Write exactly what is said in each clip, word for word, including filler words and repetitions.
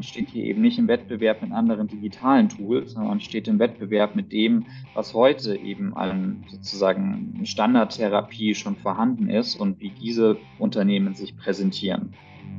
man steht hier eben nicht im Wettbewerb mit anderen digitalen Tools, sondern man steht im Wettbewerb mit dem, was heute eben an sozusagen Standardtherapie schon vorhanden ist und wie diese Unternehmen sich präsentieren.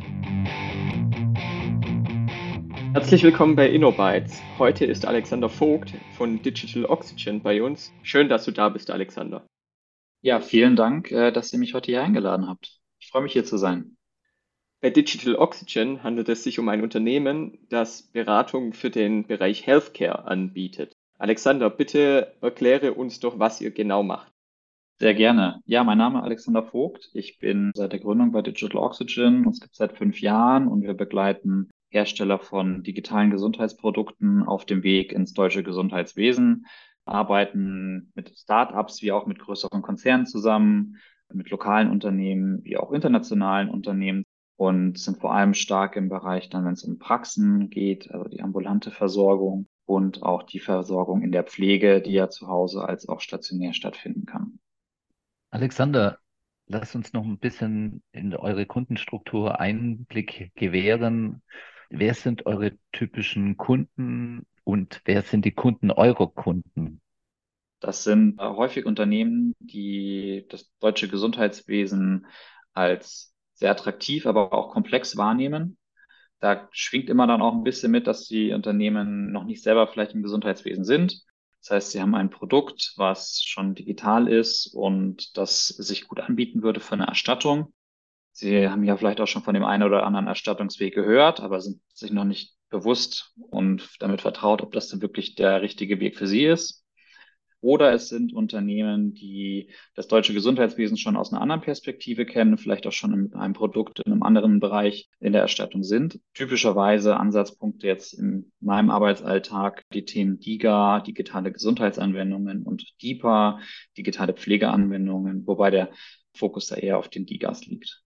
Herzlich willkommen bei InnoBytes. Heute ist Alexander Vogt von Digital Oxygen bei uns. Schön, dass du da bist, Alexander. Ja, vielen Dank, äh, dass ihr mich heute hier eingeladen habt. Ich freue mich hier zu sein. Bei Digital Oxygen handelt es sich um ein Unternehmen, das Beratung für den Bereich Healthcare anbietet. Alexander, bitte erkläre uns doch, was ihr genau macht. Sehr gerne. Ja, mein Name ist Alexander Vogt. Ich bin seit der Gründung bei Digital Oxygen. Uns gibt es seit fünf Jahren und wir begleiten Hersteller von digitalen Gesundheitsprodukten auf dem Weg ins deutsche Gesundheitswesen, arbeiten mit Startups wie auch mit größeren Konzernen zusammen, mit lokalen Unternehmen wie auch internationalen Unternehmen und sind vor allem stark im Bereich dann, wenn es um Praxen geht, also die ambulante Versorgung und auch die Versorgung in der Pflege, die ja zu Hause als auch stationär stattfinden kann. Alexander, lasst uns noch ein bisschen in eure Kundenstruktur Einblick gewähren. Wer sind eure typischen Kunden und wer sind die Kunden eurer Kunden? Das sind äh, häufig Unternehmen, die das deutsche Gesundheitswesen als sehr attraktiv, aber auch komplex wahrnehmen. Da schwingt immer dann auch ein bisschen mit, dass die Unternehmen noch nicht selber vielleicht im Gesundheitswesen sind. Das heißt, sie haben ein Produkt, was schon digital ist und das sich gut anbieten würde für eine Erstattung. Sie haben ja vielleicht auch schon von dem einen oder anderen Erstattungsweg gehört, aber sind sich noch nicht bewusst und damit vertraut, ob das denn wirklich der richtige Weg für sie ist. Oder es sind Unternehmen, die das deutsche Gesundheitswesen schon aus einer anderen Perspektive kennen, vielleicht auch schon mit einem Produkt in einem anderen Bereich in der Erstattung sind. Typischerweise Ansatzpunkte jetzt in meinem Arbeitsalltag die Themen DiGA, digitale Gesundheitsanwendungen und DiPA, digitale Pflegeanwendungen, wobei der Fokus da eher auf den DiGAs liegt.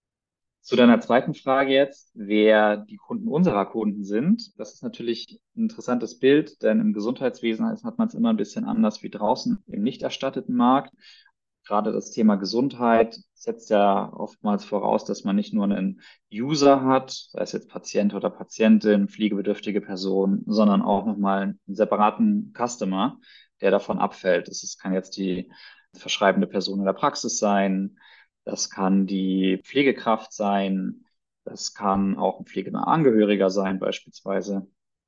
Zu deiner zweiten Frage jetzt, wer die Kunden unserer Kunden sind. Das ist natürlich ein interessantes Bild, denn im Gesundheitswesen hat man es immer ein bisschen anders wie draußen im nicht erstatteten Markt. Gerade das Thema Gesundheit setzt ja oftmals voraus, dass man nicht nur einen User hat, sei es jetzt Patient oder Patientin, pflegebedürftige Person, sondern auch nochmal einen separaten Customer, der davon abfällt. Das kann jetzt die verschreibende Person in der Praxis sein, das kann die Pflegekraft sein, das kann auch ein pflegenaher Angehöriger sein beispielsweise.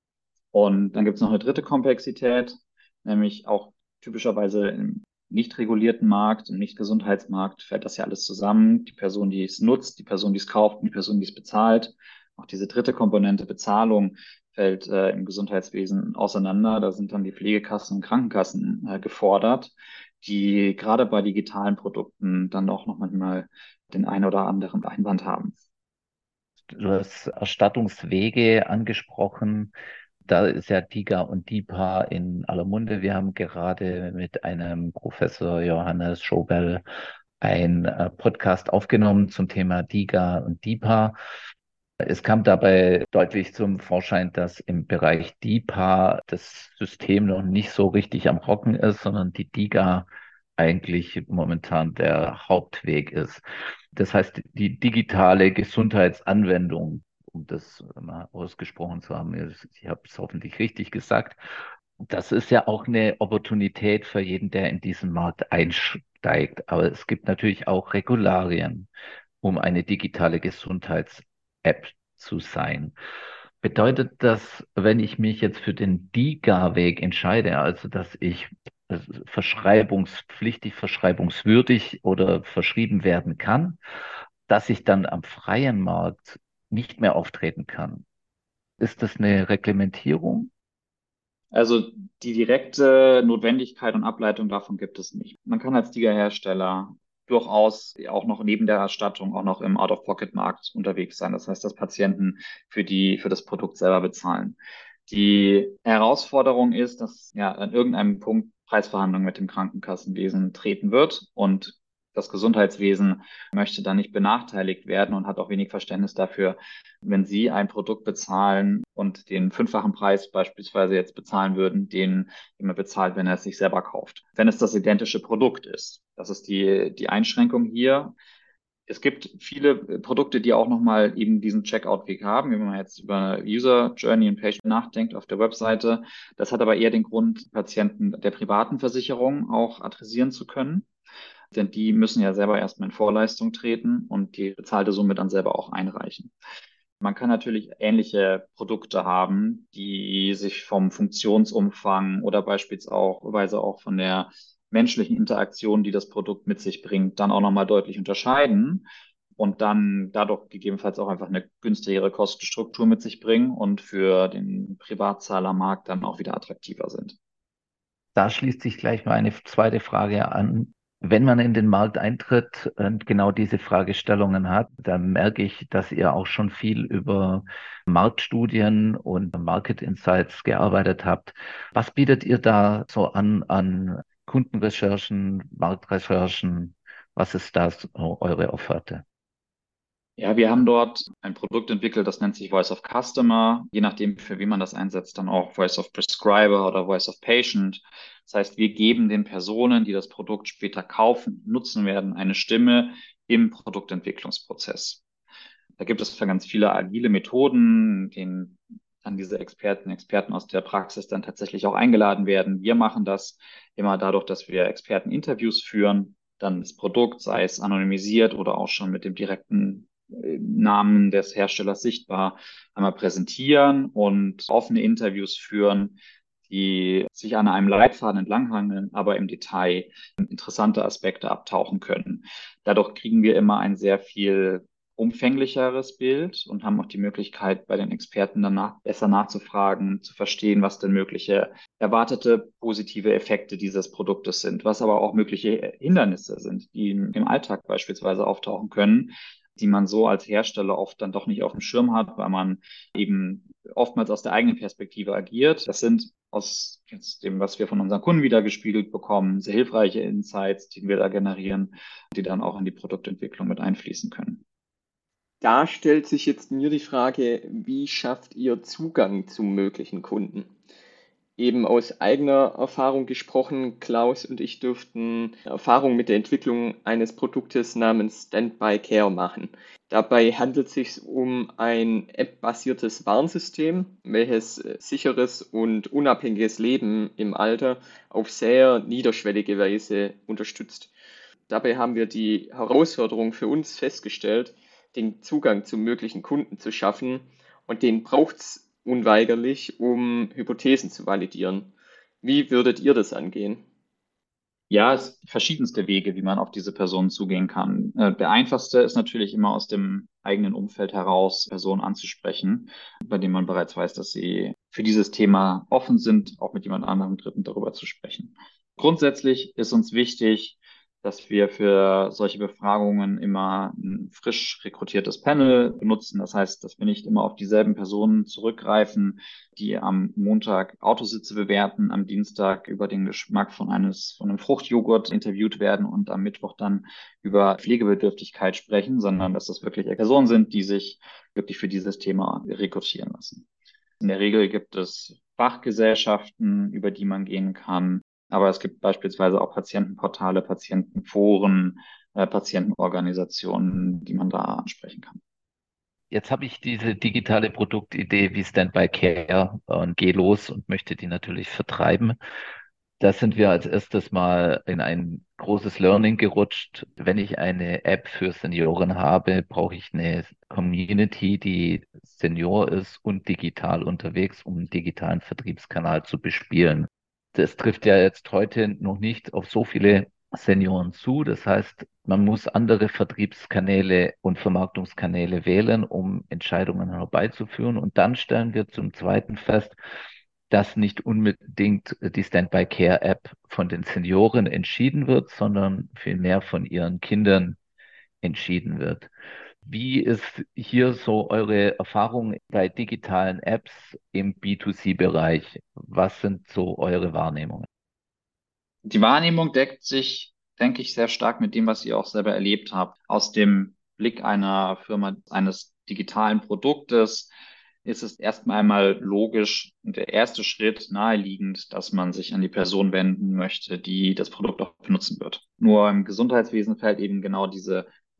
Und dann gibt es noch eine dritte Komplexität, nämlich auch typischerweise im nicht regulierten Markt, im Nicht-Gesundheitsmarkt fällt das ja alles zusammen. Die Person, die es nutzt, die Person, die es kauft und die Person, die es bezahlt. Auch diese dritte Komponente Bezahlung fällt äh, im Gesundheitswesen auseinander. Da sind dann die Pflegekassen und Krankenkassen äh, gefordert, die gerade bei digitalen Produkten dann auch noch manchmal den einen oder anderen Einwand haben. Du hast Erstattungswege angesprochen. Da ist ja DiGA und DiPA in aller Munde. Wir haben gerade mit einem Professor Johannes Schobel ein äh, Podcast aufgenommen zum Thema DiGA und DiPA. Es kam dabei deutlich zum Vorschein, dass im Bereich DiPA das System noch nicht so richtig am Rocken ist, sondern die DiGA eigentlich momentan der Hauptweg ist. Das heißt, die digitale Gesundheitsanwendung, um das mal ausgesprochen zu haben, ich habe es hoffentlich richtig gesagt, das ist ja auch eine Opportunität für jeden, der in diesen Markt einsteigt. Aber es gibt natürlich auch Regularien, um eine digitale Gesundheits-App zu sein. Bedeutet das, wenn ich mich jetzt für den DiGA-Weg entscheide, also dass ich äh, verschreibungspflichtig, verschreibungswürdig oder verschrieben werden kann, dass ich dann am freien Markt nicht mehr auftreten kann? Ist das eine Reglementierung? Also die direkte Notwendigkeit und Ableitung davon gibt es nicht. Man kann als Liga-Hersteller durchaus auch noch neben der Erstattung auch noch im Out-of-Pocket-Markt unterwegs sein. Das heißt, dass Patienten für die, für das Produkt selber bezahlen. Die Herausforderung ist, dass ja an irgendeinem Punkt Preisverhandlungen mit dem Krankenkassenwesen treten wird und das Gesundheitswesen möchte da nicht benachteiligt werden und hat auch wenig Verständnis dafür, wenn Sie ein Produkt bezahlen und den fünffachen Preis beispielsweise jetzt bezahlen würden, den jemand bezahlt, wenn er es sich selber kauft. Wenn es das identische Produkt ist. Das ist die, die Einschränkung hier. Es gibt viele Produkte, die auch nochmal eben diesen Checkout-Weg haben, wenn man jetzt über User Journey und Page nachdenkt auf der Webseite. Das hat aber eher den Grund, Patienten der privaten Versicherung auch adressieren zu können. Denn die müssen ja selber erstmal in Vorleistung treten und die bezahlte Summe dann selber auch einreichen. Man kann natürlich ähnliche Produkte haben, die sich vom Funktionsumfang oder beispielsweise auch von der menschlichen Interaktion, die das Produkt mit sich bringt, dann auch nochmal deutlich unterscheiden und dann dadurch gegebenenfalls auch einfach eine günstigere Kostenstruktur mit sich bringen und für den Privatzahlermarkt dann auch wieder attraktiver sind. Da schließt sich gleich meine zweite Frage an. Wenn man in den Markt eintritt und genau diese Fragestellungen hat, dann merke ich, dass ihr auch schon viel über Marktstudien und Market Insights gearbeitet habt. Was bietet ihr da so an, an Kundenrecherchen, Marktrecherchen? Was ist da so eure Offerte? Ja, wir haben dort ein Produkt entwickelt, das nennt sich Voice of Customer. Je nachdem, für wie man das einsetzt, dann auch Voice of Prescriber oder Voice of Patient. Das heißt, wir geben den Personen, die das Produkt später kaufen, nutzen werden, eine Stimme im Produktentwicklungsprozess. Da gibt es für ganz viele agile Methoden, denen dann diese Experten, Experten aus der Praxis dann tatsächlich auch eingeladen werden. Wir machen das immer dadurch, dass wir Experteninterviews führen, dann das Produkt, sei es anonymisiert oder auch schon mit dem direkten äh, Namen des Herstellers sichtbar, einmal präsentieren und offene Interviews führen, die sich an einem Leitfaden entlanghangeln, aber im Detail interessante Aspekte abtauchen können. Dadurch kriegen wir immer ein sehr viel umfänglicheres Bild und haben auch die Möglichkeit, bei den Experten danach besser nachzufragen, zu verstehen, was denn mögliche erwartete positive Effekte dieses Produktes sind, was aber auch mögliche Hindernisse sind, die im Alltag beispielsweise auftauchen können, die man so als Hersteller oft dann doch nicht auf dem Schirm hat, weil man eben oftmals aus der eigenen Perspektive agiert. Das sind aus jetzt dem, was wir von unseren Kunden wiedergespiegelt bekommen, sehr hilfreiche Insights, die wir da generieren, die dann auch in die Produktentwicklung mit einfließen können. Da stellt sich jetzt mir die Frage, wie schafft ihr Zugang zum möglichen Kunden? Eben aus eigener Erfahrung gesprochen, Klaus und ich dürften Erfahrung mit der Entwicklung eines Produktes namens Standby Care machen. Dabei handelt es sich um ein App-basiertes Warnsystem, welches sicheres und unabhängiges Leben im Alter auf sehr niederschwellige Weise unterstützt. Dabei haben wir die Herausforderung für uns festgestellt, den Zugang zu möglichen Kunden zu schaffen, und den braucht es unweigerlich, um Hypothesen zu validieren. Wie würdet ihr das angehen? Ja, es gibt verschiedenste Wege, wie man auf diese Personen zugehen kann. Äh, Der einfachste ist natürlich immer aus dem eigenen Umfeld heraus Personen anzusprechen, bei denen man bereits weiß, dass sie für dieses Thema offen sind, auch mit jemand anderem Dritten darüber zu sprechen. Grundsätzlich ist uns wichtig, dass wir für solche Befragungen immer ein frisch rekrutiertes Panel benutzen. Das heißt, dass wir nicht immer auf dieselben Personen zurückgreifen, die am Montag Autositze bewerten, am Dienstag über den Geschmack von eines, von einem Fruchtjoghurt interviewt werden und am Mittwoch dann über Pflegebedürftigkeit sprechen, sondern dass das wirklich Personen sind, die sich wirklich für dieses Thema rekrutieren lassen. In der Regel gibt es Fachgesellschaften, über die man gehen kann. Aber es gibt beispielsweise auch Patientenportale, Patientenforen, äh, Patientenorganisationen, die man da ansprechen kann. Jetzt habe ich diese digitale Produktidee wie Standby Care und gehe los und möchte die natürlich vertreiben. Da sind wir als erstes mal in ein großes Learning gerutscht. Wenn ich eine App für Senioren habe, brauche ich eine Community, die Senior ist und digital unterwegs, um einen digitalen Vertriebskanal zu bespielen. Das trifft ja jetzt heute noch nicht auf so viele Senioren zu. Das heißt, man muss andere Vertriebskanäle und Vermarktungskanäle wählen, um Entscheidungen herbeizuführen. Und dann stellen wir zum Zweiten fest, dass nicht unbedingt die Standby Care App von den Senioren entschieden wird, sondern vielmehr von ihren Kindern entschieden wird. Wie ist hier so eure Erfahrung bei digitalen Apps im B zwei C-Bereich? Was sind so eure Wahrnehmungen? Die Wahrnehmung deckt sich, denke ich, sehr stark mit dem, was ihr auch selber erlebt habt. Aus dem Blick einer Firma, eines digitalen Produktes ist es erstmal einmal logisch und der erste Schritt naheliegend, dass man sich an die Person wenden möchte, die das Produkt auch benutzen wird. Nur im Gesundheitswesen fällt eben genau diese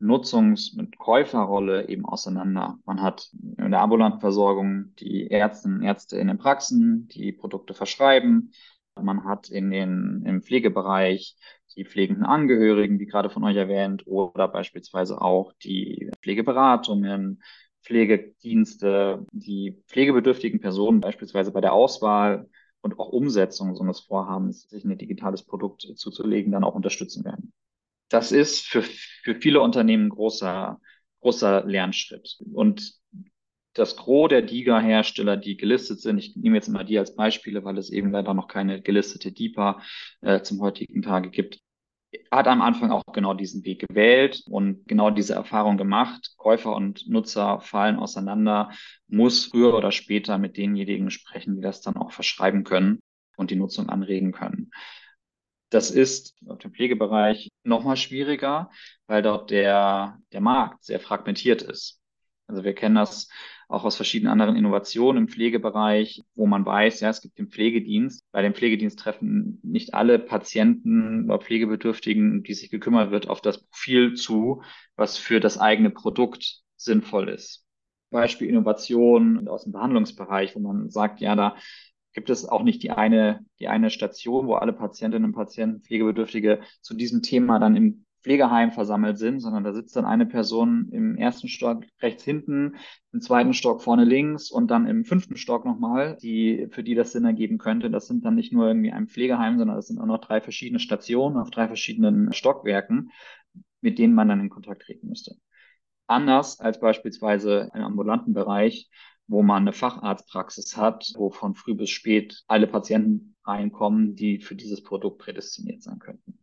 Nutzungs- und Käuferrolle eben auseinander. Man hat in der ambulanten Versorgung die Ärztinnen und Ärzte in den Praxen, die Produkte verschreiben. Man hat in den, im Pflegebereich die pflegenden Angehörigen, wie gerade von euch erwähnt, oder beispielsweise auch die Pflegeberatungen, Pflegedienste, die pflegebedürftigen Personen beispielsweise bei der Auswahl und auch Umsetzung so eines Vorhabens, sich ein digitales Produkt zuzulegen, dann auch unterstützen werden. Das ist für, für viele Unternehmen ein großer, großer Lernschritt. Und das Gros der DiGA-Hersteller, die gelistet sind, ich nehme jetzt mal die als Beispiele, weil es eben leider noch keine gelistete DiPA äh, zum heutigen Tage gibt, hat am Anfang auch genau diesen Weg gewählt und genau diese Erfahrung gemacht. Käufer und Nutzer fallen auseinander, muss früher oder später mit denjenigen sprechen, die das dann auch verschreiben können und die Nutzung anregen können. Das ist auf dem Pflegebereich nochmal schwieriger, weil dort der, der Markt sehr fragmentiert ist. Also wir kennen das auch aus verschiedenen anderen Innovationen im Pflegebereich, wo man weiß, ja, es gibt den Pflegedienst. Bei dem Pflegedienst treffen nicht alle Patienten oder Pflegebedürftigen, um die sich gekümmert wird, auf das Profil zu, was für das eigene Produkt sinnvoll ist. Beispiel Innovation aus dem Behandlungsbereich, wo man sagt, ja, da gibt es auch nicht die eine, die eine Station, wo alle Patientinnen und Patienten, Pflegebedürftige zu diesem Thema dann im Pflegeheim versammelt sind, sondern da sitzt dann eine Person im ersten Stock rechts hinten, im zweiten Stock vorne links und dann im fünften Stock nochmal, die, für die das Sinn ergeben könnte. Das sind dann nicht nur irgendwie ein Pflegeheim, sondern das sind auch noch drei verschiedene Stationen auf drei verschiedenen Stockwerken, mit denen man dann in Kontakt treten müsste. Anders als beispielsweise im ambulanten Bereich, wo man eine Facharztpraxis hat, wo von früh bis spät alle Patienten reinkommen, die für dieses Produkt prädestiniert sein könnten.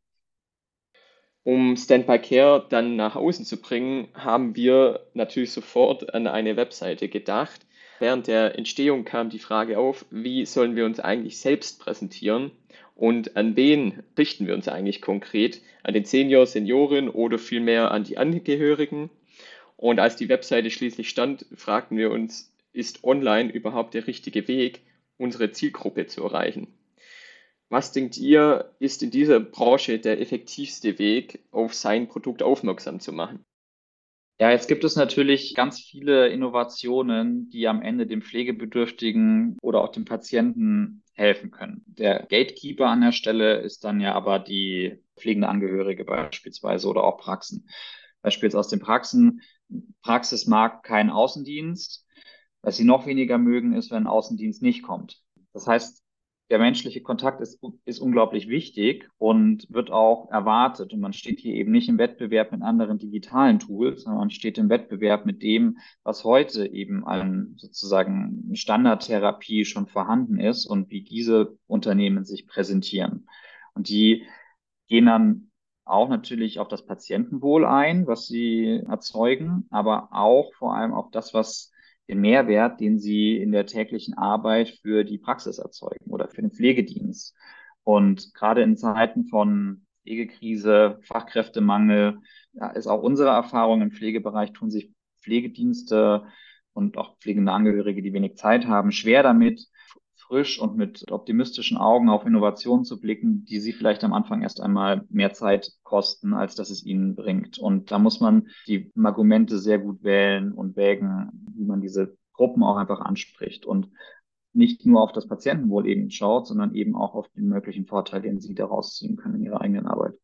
Um Standby Care dann nach außen zu bringen, haben wir natürlich sofort an eine Webseite gedacht. Während der Entstehung kam die Frage auf, wie sollen wir uns eigentlich selbst präsentieren und an wen richten wir uns eigentlich konkret? An den Senior, Senioren oder vielmehr an die Angehörigen? Und als die Webseite schließlich stand, fragten wir uns, ist online überhaupt der richtige Weg, unsere Zielgruppe zu erreichen? Was denkt ihr, ist in dieser Branche der effektivste Weg, auf sein Produkt aufmerksam zu machen? Ja, jetzt gibt es natürlich ganz viele Innovationen, die am Ende dem Pflegebedürftigen oder auch dem Patienten helfen können. Der Gatekeeper an der Stelle ist dann ja aber die pflegende Angehörige beispielsweise oder auch Praxen. Beispielsweise aus den Praxen. Praxis mag keinen Außendienst. Was sie noch weniger mögen, ist, wenn ein Außendienst nicht kommt. Das heißt, der menschliche Kontakt ist, ist unglaublich wichtig und wird auch erwartet. Und man steht hier eben nicht im Wettbewerb mit anderen digitalen Tools, sondern man steht im Wettbewerb mit dem, was heute eben an sozusagen Standardtherapie schon vorhanden ist und wie diese Unternehmen sich präsentieren. Und die gehen dann auch natürlich auf das Patientenwohl ein, was sie erzeugen, aber auch vor allem auf das, was den Mehrwert, den sie in der täglichen Arbeit für die Praxis erzeugen oder für den Pflegedienst. Und gerade in Zeiten von Pflegekrise, Fachkräftemangel, ja, ist auch unsere Erfahrung im Pflegebereich, tun sich Pflegedienste und auch pflegende Angehörige, die wenig Zeit haben, schwer damit, frisch und mit optimistischen Augen auf Innovationen zu blicken, die sie vielleicht am Anfang erst einmal mehr Zeit kosten, als dass es ihnen bringt. Und da muss man die Argumente sehr gut wählen und wägen, wie man diese Gruppen auch einfach anspricht und nicht nur auf das Patientenwohl eben schaut, sondern eben auch auf den möglichen Vorteil, den sie daraus ziehen können in ihrer eigenen Arbeit.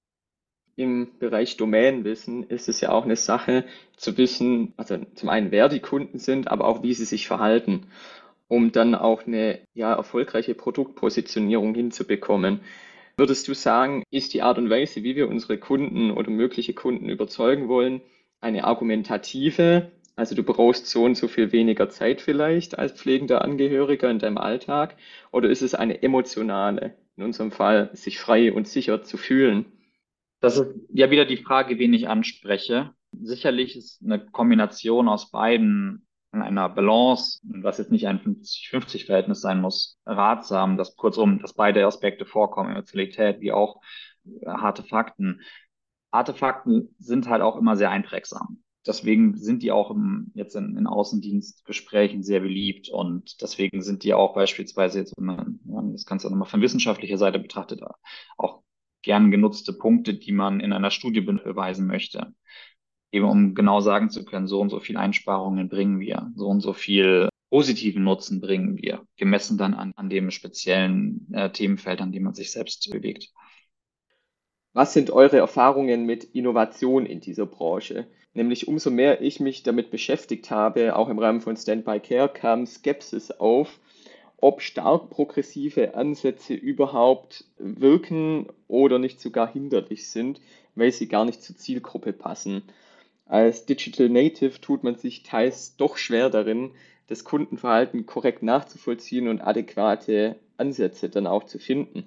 Im Bereich Domänenwissen ist es ja auch eine Sache zu wissen, also zum einen, wer die Kunden sind, aber auch wie sie sich verhalten, um dann auch eine ja, erfolgreiche Produktpositionierung hinzubekommen. Würdest du sagen, ist die Art und Weise, wie wir unsere Kunden oder mögliche Kunden überzeugen wollen, eine argumentative? Also du brauchst so und so viel weniger Zeit vielleicht als pflegender Angehöriger in deinem Alltag, oder ist es eine emotionale, in unserem Fall sich frei und sicher zu fühlen? Das ist ja wieder die Frage, wen ich anspreche. Sicherlich ist eine Kombination aus beiden in einer Balance, was jetzt nicht ein fünfzig fünfzig Verhältnis sein muss, ratsam, dass kurzum, dass beide Aspekte vorkommen, Emotionalität wie auch äh, harte Fakten. Harte Fakten sind halt auch immer sehr einprägsam. Deswegen sind die auch im, jetzt in, in Außendienstgesprächen sehr beliebt und deswegen sind die auch beispielsweise jetzt, wenn man, ja, das Ganze nochmal von wissenschaftlicher Seite betrachtet, auch gern genutzte Punkte, die man in einer Studie beweisen möchte. eben um genau sagen zu können, so und so viel Einsparungen bringen wir, so und so viel positiven Nutzen bringen wir, gemessen dann an, an dem speziellen äh, Themenfeld, an dem man sich selbst bewegt. Was sind eure Erfahrungen mit Innovation in dieser Branche? Nämlich umso mehr ich mich damit beschäftigt habe, auch im Rahmen von Standby Care, kam Skepsis auf, ob stark progressive Ansätze überhaupt wirken oder nicht sogar hinderlich sind, weil sie gar nicht zur Zielgruppe passen. Als Digital Native tut man sich teils doch schwer darin, das Kundenverhalten korrekt nachzuvollziehen und adäquate Ansätze dann auch zu finden.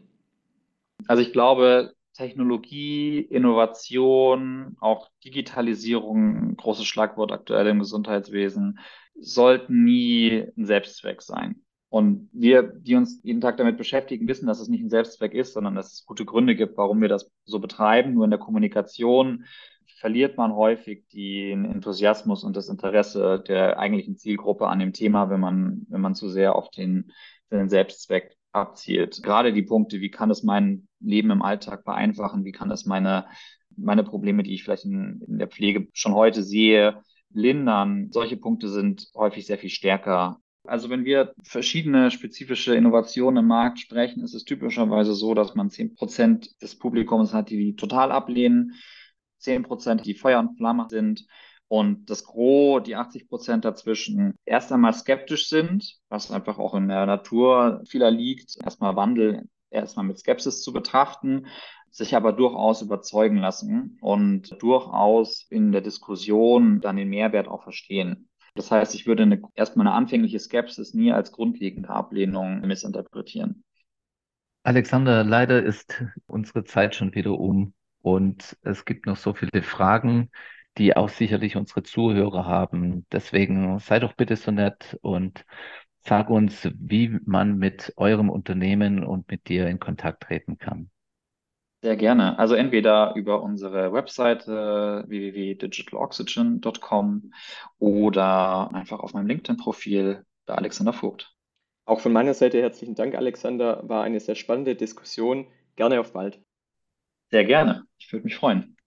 Also ich glaube, Technologie, Innovation, auch Digitalisierung, ein großes Schlagwort aktuell im Gesundheitswesen, sollten nie ein Selbstzweck sein. Und wir, die uns jeden Tag damit beschäftigen, wissen, dass es nicht ein Selbstzweck ist, sondern dass es gute Gründe gibt, warum wir das so betreiben. Nur in der Kommunikation verliert man häufig den Enthusiasmus und das Interesse der eigentlichen Zielgruppe an dem Thema, wenn man, wenn man zu sehr auf den, den Selbstzweck abzielt. Gerade die Punkte, wie kann es mein Leben im Alltag vereinfachen, wie kann es meine, meine Probleme, die ich vielleicht in, in der Pflege schon heute sehe, lindern. Solche Punkte sind häufig sehr viel stärker. Also wenn wir verschiedene spezifische Innovationen im Markt sprechen, ist es typischerweise so, dass man zehn Prozent des Publikums hat, die die total ablehnen, zehn Prozent, die Feuer und Flamme sind und das Gros, die achtzig Prozent dazwischen, erst einmal skeptisch sind, was einfach auch in der Natur vieler liegt, erstmal Wandel erstmal mit Skepsis zu betrachten, sich aber durchaus überzeugen lassen und durchaus in der Diskussion dann den Mehrwert auch verstehen. Das heißt, ich würde eine, erstmal eine anfängliche Skepsis nie als grundlegende Ablehnung missinterpretieren. Alexander, leider ist unsere Zeit schon wieder um und es gibt noch so viele Fragen, die auch sicherlich unsere Zuhörer haben. Deswegen sei doch bitte so nett und sag uns, wie man mit eurem Unternehmen und mit dir in Kontakt treten kann. Sehr gerne. Also entweder über unsere Webseite w w w punkt digital oxygen punkt com oder einfach auf meinem LinkedIn-Profil bei Alexander Vogt. Auch von meiner Seite herzlichen Dank, Alexander. War eine sehr spannende Diskussion. Gerne auf bald. Sehr gerne. Ich würde mich freuen.